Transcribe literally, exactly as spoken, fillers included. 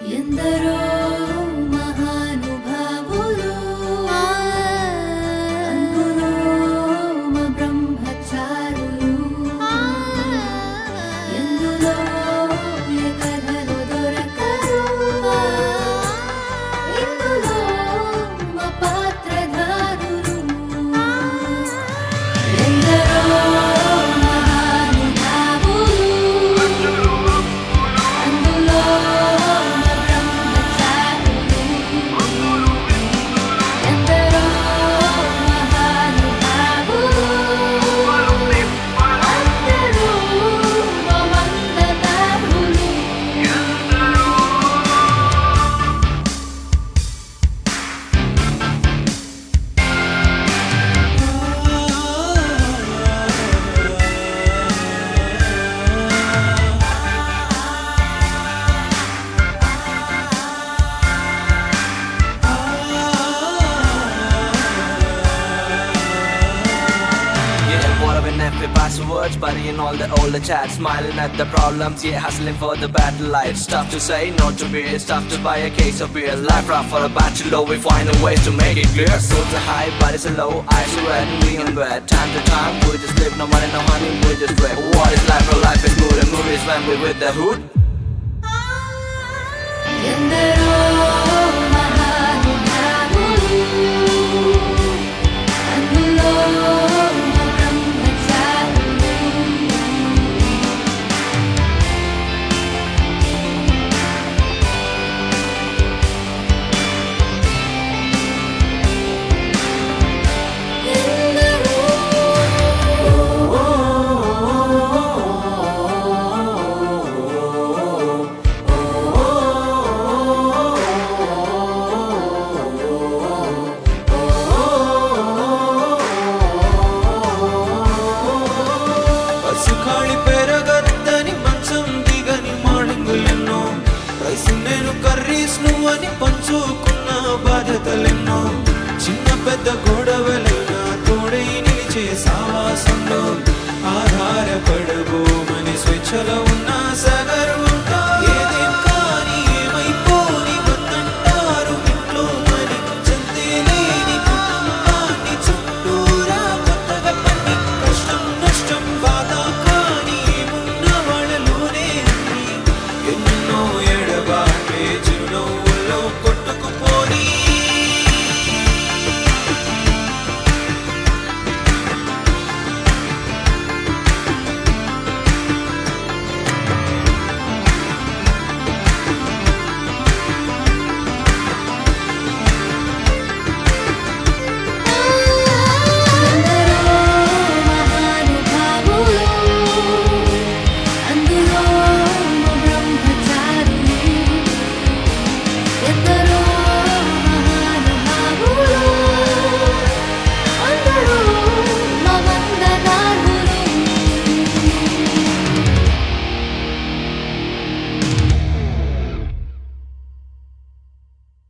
ఎందరో మహానుభావులు అందులో మా బ్రహ్మచారులు ఎందులో ఏ కథలు దొరకరు ఇందులో మా పాత్రధారులు ఎందరో Passwords, burying all the older chats, smiling at the problems, yeah, hustling for the better life. It's tough to say no to beer, it's tough to buy a case of beer. Life rough for a bachelor, we find a way to make it clear. Souls are high, bodies are low, eyes are red, and we in bed. Time to time, we just live, no money, no honey, we just wait. What is life? For life is mood, and mood is when we with the hood. ఎందరో మహానుభావులు అందులో మా బ్రహ్మచారులు సుఖాళి పెరగద్దని మంచం దిగని మాడింగులెన్నో rice నేను curries నువ్వని పంచు